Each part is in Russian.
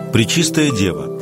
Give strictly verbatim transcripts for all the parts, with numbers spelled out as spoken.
Пречистая Дева.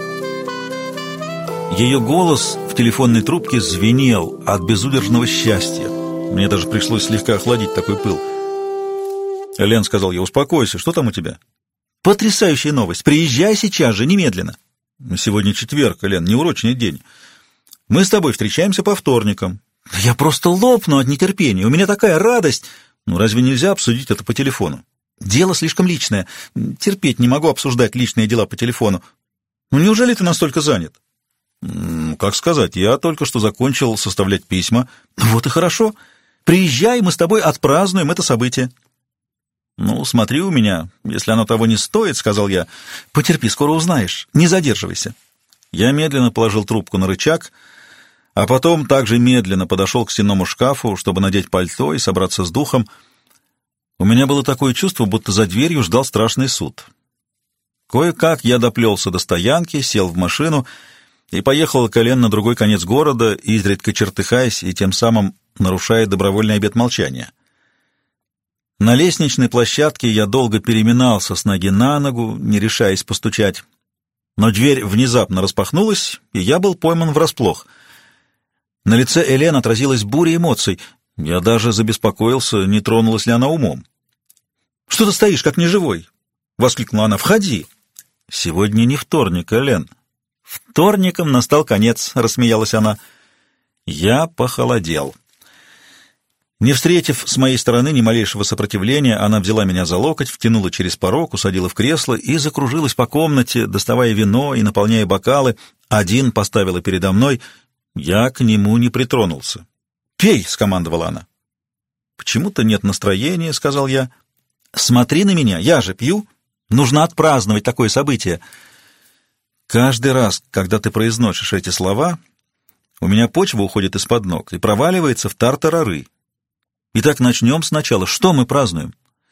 Ее голос в телефонной трубке звенел от безудержного счастья. Мне даже пришлось слегка охладить такой пыл. «Элен», — сказал я, — «успокойся, что там у тебя?» «Потрясающая новость! Приезжай сейчас же, немедленно!» «Сегодня четверг, Элен, неурочный день. Мы с тобой встречаемся по вторникам». «Я просто лопну от нетерпения, у меня такая радость!» «Ну, разве нельзя обсудить это по телефону?» «Дело слишком личное. Терпеть не могу обсуждать личные дела по телефону. Ну, неужели ты настолько занят?» «Как сказать, я только что закончил составлять письма». «Вот и хорошо. Приезжай, мы с тобой отпразднуем это событие». «Ну, смотри у меня, если оно того не стоит», — сказал я. «Потерпи, скоро узнаешь. Не задерживайся». Я медленно положил трубку на рычаг, а потом также медленно подошел к стенному шкафу, чтобы надеть пальто и собраться с духом. У меня было такое чувство, будто за дверью ждал страшный суд. Кое-как я доплелся до стоянки, сел в машину и поехал к Элен на другой конец города, изредка чертыхаясь и тем самым нарушая добровольный обет молчания. На лестничной площадке я долго переминался с ноги на ногу, не решаясь постучать. Но дверь внезапно распахнулась, и я был пойман врасплох. На лице Элен отразилась буря эмоций. Я даже забеспокоился, не тронулась ли она умом. «Что ты стоишь, как неживой?» — воскликнула она. «Входи!» «Сегодня не вторник, Элен». «Вторником настал конец», — рассмеялась она. Я похолодел. Не встретив с моей стороны ни малейшего сопротивления, она взяла меня за локоть, втянула через порог, усадила в кресло и закружилась по комнате, доставая вино и наполняя бокалы. Один поставила передо мной. Я к нему не притронулся. «Пей!» — скомандовала она. «Почему-то нет настроения», — сказал я. «Смотри на меня, я же пью. Нужно отпраздновать такое событие». Каждый раз, когда ты произносишь эти слова, у меня почва уходит из-под ног и проваливается в тартарары. Итак, начнем сначала. Что мы празднуем?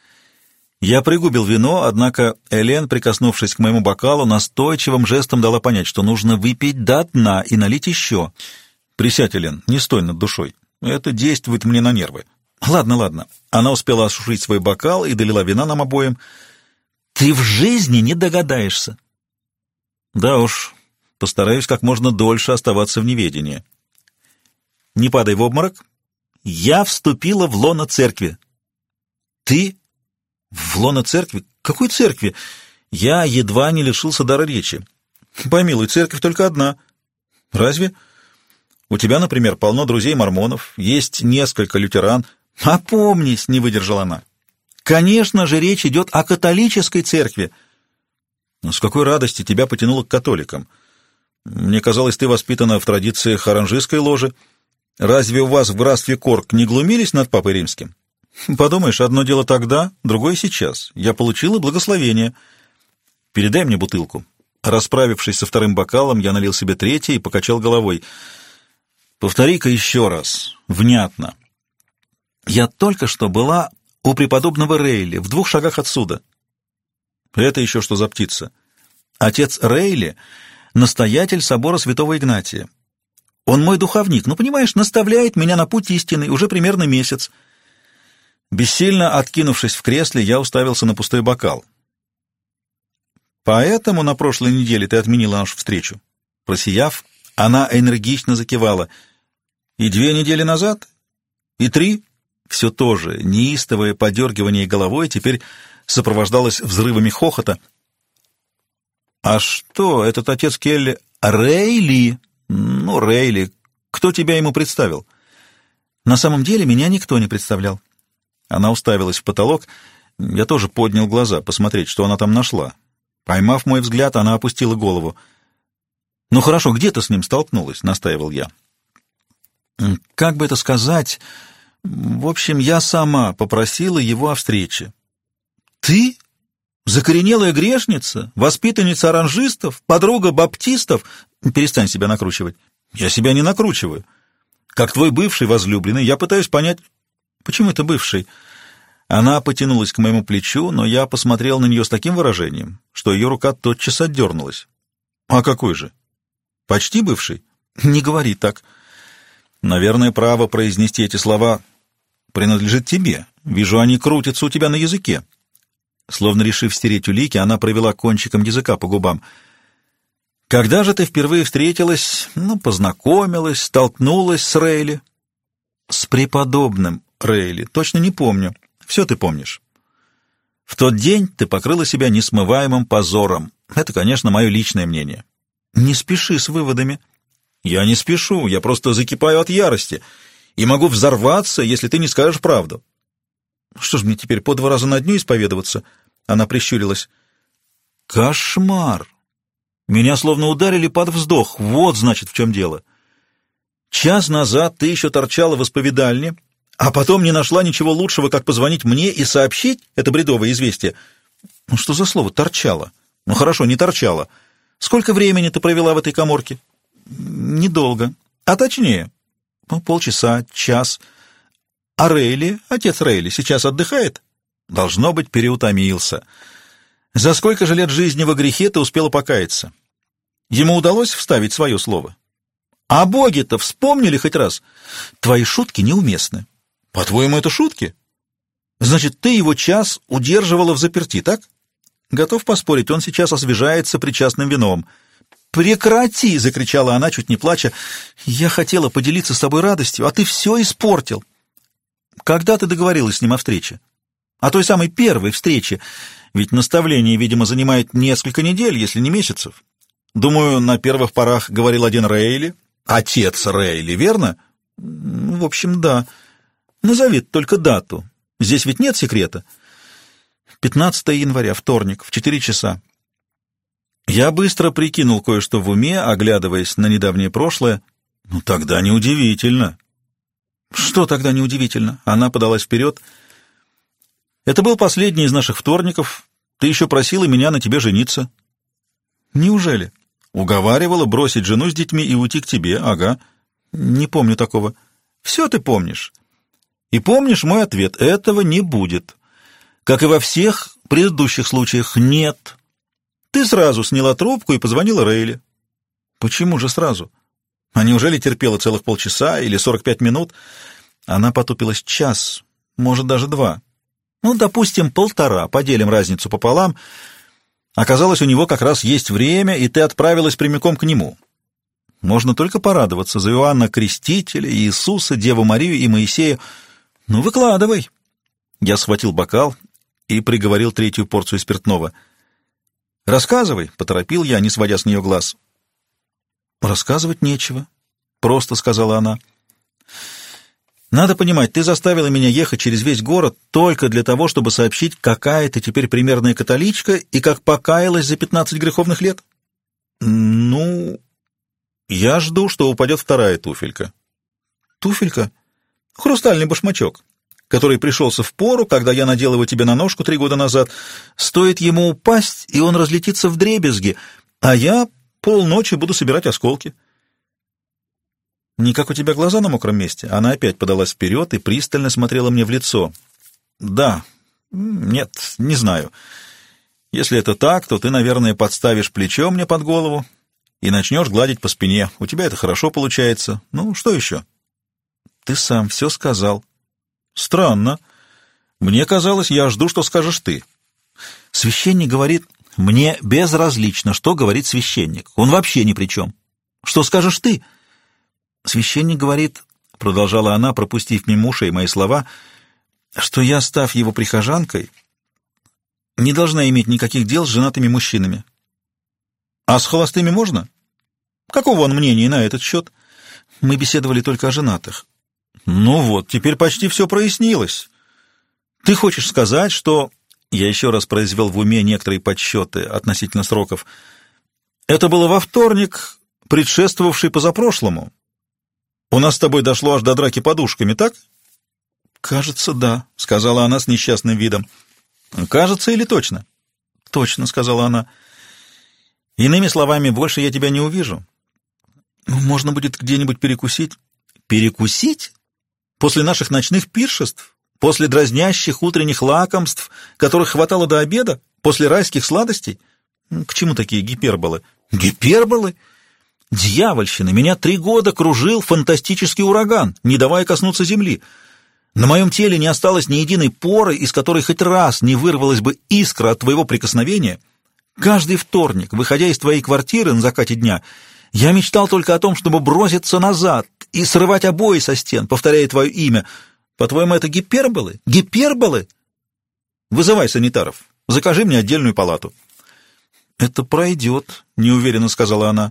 Я пригубил вино, однако Элен, прикоснувшись к моему бокалу, настойчивым жестом дала понять, что нужно выпить до дна и налить еще. «Присядь, Элен, не стой над душой. Это действует мне на нервы». «Ладно, ладно». Она успела осушить свой бокал и долила вина нам обоим. «Ты в жизни не догадаешься». «Да уж, постараюсь как можно дольше оставаться в неведении». «Не падай в обморок. Я вступила в лоно церкви». «Ты? В лоно церкви? Какой церкви? Я едва не лишился дара речи». «Помилуй, церковь только одна». «Разве? У тебя, например, полно друзей-мормонов, есть несколько лютеран». «Опомнись», — не выдержала она. «Конечно же, речь идет о католической церкви». «Но с какой радости тебя потянуло к католикам? Мне казалось, ты воспитана в традициях оранжистской ложи. Разве у вас в графстве Корк не глумились над Папой Римским?» «Подумаешь, одно дело тогда, другое сейчас. Я получила благословение. Передай мне бутылку». Расправившись со вторым бокалом, я налил себе третий и покачал головой. «Повтори-ка еще раз. Внятно. Я только что была у преподобного Рейли, в двух шагах отсюда». «Это еще что за птица?» «Отец Рейли — настоятель собора святого Игнатия. Он мой духовник, ну, понимаешь, наставляет меня на путь истинный уже примерно месяц». Бессильно откинувшись в кресле, я уставился на пустой бокал. «Поэтому на прошлой неделе ты отменила нашу встречу?» Просияв, она энергично закивала. «И две недели назад? И три?» Все то же неистовое подергивание головой теперь сопровождалось взрывами хохота. «А что, этот отец Келли...» «Рейли!» «Ну, Рейли. Кто тебя ему представил?» «На самом деле меня никто не представлял». Она уставилась в потолок. Я тоже поднял глаза, посмотреть, что она там нашла. Поймав мой взгляд, она опустила голову. «Ну хорошо, где ты с ним столкнулась?» — настаивал я. «Как бы это сказать? В общем, я сама попросила его о встрече». «Ты? Закоренелая грешница? Воспитанница оранжистов? Подруга баптистов? Перестань себя накручивать». «Я себя не накручиваю. Как твой бывший возлюбленный, я пытаюсь понять...» «Почему это бывший?» Она потянулась к моему плечу, но я посмотрел на нее с таким выражением, что ее рука тотчас отдернулась. «А какой же? Почти бывший?» «Не говори так». «Наверное, право произнести эти слова принадлежит тебе. Вижу, они крутятся у тебя на языке». Словно решив стереть улики, она провела кончиком языка по губам. «Когда же ты впервые встретилась, ну, познакомилась, столкнулась с Рейли?» «С преподобным Рейли. Точно не помню. Все ты помнишь. В тот день ты покрыла себя несмываемым позором. Это, конечно, мое личное мнение». «Не спеши с выводами». «Я не спешу, я просто закипаю от ярости и могу взорваться, если ты не скажешь правду». «Что ж мне теперь по два раза на дню исповедоваться?» Она прищурилась. «Кошмар! Меня словно ударили под вздох. Вот, значит, в чем дело. Час назад ты еще торчала в исповедальне, а потом не нашла ничего лучшего, как позвонить мне и сообщить это бредовое известие. Ну что за слово «торчала»? Ну хорошо, не торчала. Сколько времени ты провела в этой каморке?» «Недолго. А точнее, ну, полчаса, час. А Рейли, отец Рейли, сейчас отдыхает?» «Должно быть, переутомился. За сколько же лет жизни во грехе ты успела покаяться? Ему удалось вставить свое слово? А боги-то вспомнили хоть раз? Твои шутки неуместны». «По-твоему, это шутки? Значит, ты его час удерживала взаперти, так?» «Готов поспорить, он сейчас освежается причастным вином». «Прекрати!» — закричала она, чуть не плача. «Я хотела поделиться с тобой радостью, а ты все испортил». «Когда ты договорилась с ним о встрече?» «О той самой первой встрече. Ведь наставление, видимо, занимает несколько недель, если не месяцев. Думаю, на первых порах говорил один Рейли. Отец Рейли, верно?» «В общем, да. Назови только дату. Здесь ведь нет секрета». пятнадцатого января, вторник, в четыре часа. Я быстро прикинул кое-что в уме, оглядываясь на недавнее прошлое. «Ну, тогда неудивительно». «Что тогда неудивительно?» Она подалась вперед. «Это был последний из наших вторников. Ты еще просила меня на тебе жениться». «Неужели?» «Уговаривала бросить жену с детьми и уйти к тебе». «Ага». «Не помню такого». «Все ты помнишь. И помнишь мой ответ. Этого не будет. Как и во всех предыдущих случаях, нет. Ты сразу сняла трубку и позвонила Рейли». «Почему же сразу? А неужели терпела целых полчаса или сорок пять минут?» Она потупилась. «Час, может, даже два. Ну, допустим, полтора. Поделим разницу пополам. Оказалось, у него как раз есть время, и ты отправилась прямиком к нему. Можно только порадоваться за Иоанна Крестителя, Иисуса, Деву Марию и Моисея. Ну, выкладывай». Я схватил бокал и приговорил третью порцию спиртного. «Рассказывай», — поторопил я, не сводя с нее глаз. «Рассказывать нечего», — просто сказала она. «Надо понимать, ты заставила меня ехать через весь город только для того, чтобы сообщить, какая ты теперь примерная католичка и как покаялась за пятнадцать греховных лет?» «Ну, я жду, что упадет вторая туфелька». «Туфелька?» «Хрустальный башмачок, который пришелся в пору, когда я надел его тебе на ножку три года назад. Стоит ему упасть, и он разлетится вдребезги, а я полночи буду собирать осколки». «Не как у тебя глаза на мокром месте?» Она опять подалась вперед и пристально смотрела мне в лицо. «Да, нет, не знаю. Если это так, то ты, наверное, подставишь плечо мне под голову и начнешь гладить по спине. У тебя это хорошо получается. Ну, что еще?» «Ты сам все сказал». «Странно. Мне казалось, я жду, что скажешь ты». «Священник говорит...» «Мне безразлично, что говорит священник. Он вообще ни при чем. Что скажешь ты?» «Священник говорит, — продолжала она, пропустив мимо ушей мои слова, — что я, став его прихожанкой, не должна иметь никаких дел с женатыми мужчинами». «А с холостыми можно? Какого он мнения на этот счет?» «Мы беседовали только о женатых». «Ну вот, теперь почти все прояснилось. Ты хочешь сказать, что...» Я еще раз произвел в уме некоторые подсчеты относительно сроков. «Это было во вторник, предшествовавший позапрошлому. У нас с тобой дошло аж до драки подушками, так?» «Кажется, да», — сказала она с несчастным видом. «Кажется или точно?» «Точно», — сказала она. «Иными словами, больше я тебя не увижу. Можно будет где-нибудь перекусить». «Перекусить? После наших ночных пиршеств? После дразнящих утренних лакомств, которых хватало до обеда? После райских сладостей? К чему такие гиперболы?» «Гиперболы? Дьявольщина! Меня три года кружил фантастический ураган, не давая коснуться земли. На моем теле не осталось ни единой поры, из которой хоть раз не вырвалась бы искра от твоего прикосновения. Каждый вторник, выходя из твоей квартиры на закате дня, я мечтал только о том, чтобы броситься назад и срывать обои со стен, повторяя твое имя. По-твоему, это гиперболы? Гиперболы? Вызывай санитаров. Закажи мне отдельную палату. Это пройдет, неуверенно сказала она.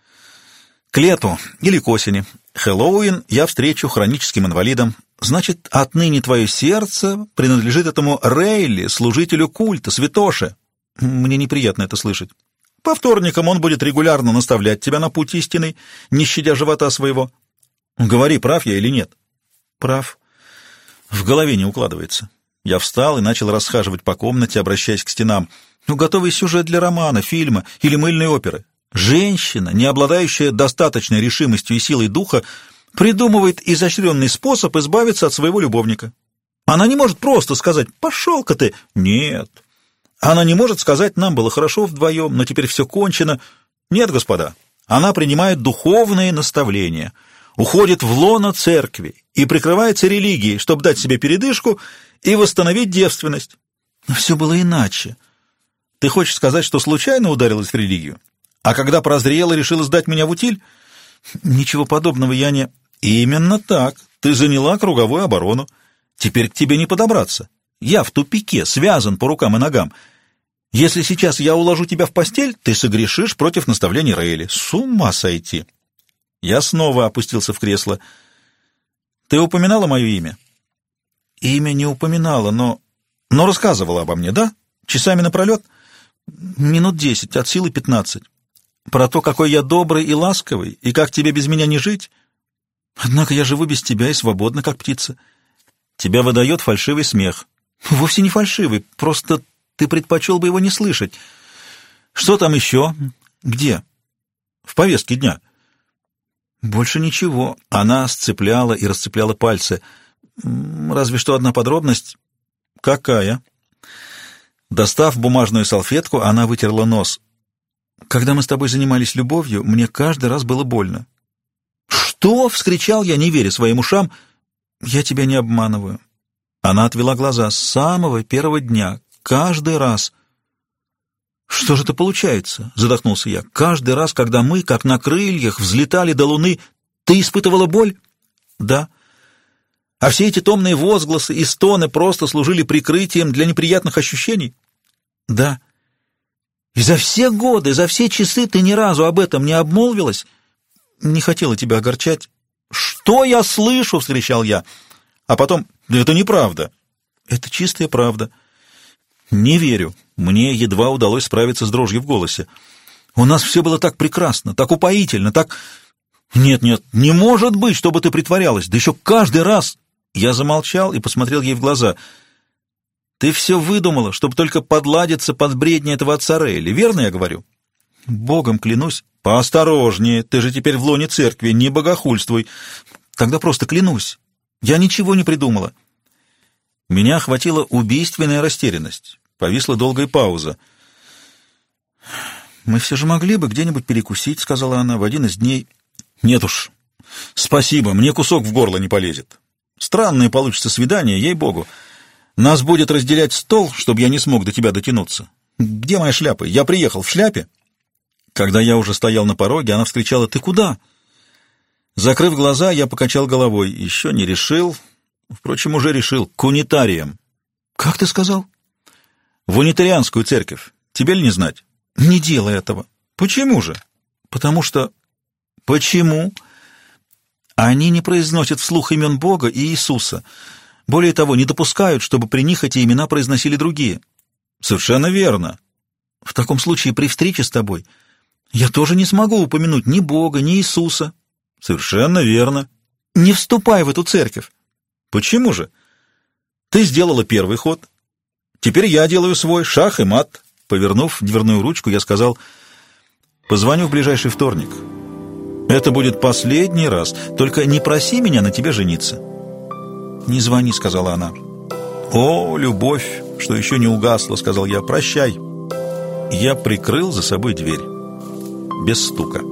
К лету или к осени. Хэллоуин я встречу хроническим инвалидом. Значит, отныне твое сердце принадлежит этому Рейли, служителю культа, святоше. Мне неприятно это слышать. По вторникам он будет регулярно наставлять тебя на путь истинный, не щадя живота своего. Говори, прав я или нет? Прав. В голове не укладывается. Я встал и начал расхаживать по комнате, обращаясь к стенам. Ну, готовый сюжет для романа, фильма или мыльной оперы. Женщина, не обладающая достаточной решимостью и силой духа, придумывает изощренный способ избавиться от своего любовника. Она не может просто сказать «пошел-ка ты». Нет. Она не может сказать «нам было хорошо вдвоем, но теперь все кончено». Нет, господа. Она принимает духовные наставления, уходит в лоно церкви и прикрывается религией, чтобы дать себе передышку и восстановить девственность. Но все было иначе. Ты хочешь сказать, что случайно ударилась в религию? А когда прозрела, решила сдать меня в утиль? Ничего подобного я не... Именно так. Ты заняла круговую оборону. Теперь к тебе не подобраться. Я в тупике, связан по рукам и ногам. Если сейчас я уложу тебя в постель, ты согрешишь против наставлений Рейли. С ума сойти. Я снова опустился в кресло. Ты упоминала мое имя? Имя не упоминала, но... Но рассказывала обо мне, да? Часами напролет? Минут десять, от силы пятнадцать. Про то, какой я добрый и ласковый, и как тебе без меня не жить. Однако я живу без тебя и свободна, как птица. Тебя выдает фальшивый смех. Вовсе не фальшивый, просто ты предпочел бы его не слышать. Что там еще? Где? В повестке дня. Больше ничего. Она сцепляла и расцепляла пальцы. Разве что одна подробность. Какая? Достав бумажную салфетку, она вытерла нос. Когда мы с тобой занимались любовью, мне каждый раз было больно. «Что?» — вскричал я, не веря своим ушам. «Я тебя не обманываю». Она отвела глаза. «С самого первого дня. Каждый раз». «Что же это получается?» — задохнулся я. «Каждый раз, когда мы, как на крыльях, взлетали до луны, ты испытывала боль?» «Да». «А все эти томные возгласы и стоны просто служили прикрытием для неприятных ощущений?» «Да». «И за все годы, за все часы ты ни разу об этом не обмолвилась?» «Не хотела тебя огорчать». «Что я слышу?» — вскричал я. А потом: «Это неправда». «Это чистая правда». «Не верю». Мне едва удалось справиться с дрожью в голосе. «У нас все было так прекрасно, так упоительно, так...» «Нет, нет, не может быть, чтобы ты притворялась, да еще каждый раз...» Я замолчал и посмотрел ей в глаза. «Ты все выдумала, чтобы только подладиться под бредни этого отца Рейли, верно я говорю?» «Богом клянусь». «Поосторожнее, ты же теперь в лоне церкви, не богохульствуй». «Тогда просто клянусь, я ничего не придумала». Меня охватила убийственная растерянность. Повисла долгая пауза. «Мы все же могли бы где-нибудь перекусить», — сказала она, — «в один из дней». «Нет уж, спасибо, мне кусок в горло не полезет. Странное получится свидание, ей-богу. Нас будет разделять стол, чтобы я не смог до тебя дотянуться. Где моя шляпа? Я приехал в шляпе». Когда я уже стоял на пороге, она вскричала: «Ты куда?» Закрыв глаза, я покачал головой. Еще не решил. Впрочем, уже решил. К унитариям. «Как ты сказал?» «В унитарианскую церковь. Тебе ли не знать?» «Не делай этого». «Почему же?» «Потому что...» «Почему?» «Они не произносят вслух имен Бога и Иисуса. Более того, не допускают, чтобы при них эти имена произносили другие». «Совершенно верно». «В таком случае при встрече с тобой я тоже не смогу упомянуть ни Бога, ни Иисуса». «Совершенно верно». «Не вступай в эту церковь». «Почему же?» «Ты сделала первый ход. Теперь я делаю свой, шах и мат». Повернув дверную ручку, я сказал: «Позвоню в ближайший вторник. Это будет последний раз. Только не проси меня на тебе жениться». «Не звони», — сказала она. «О, любовь, что еще не угасла», — сказал я. «Прощай». Я прикрыл за собой дверь без стука.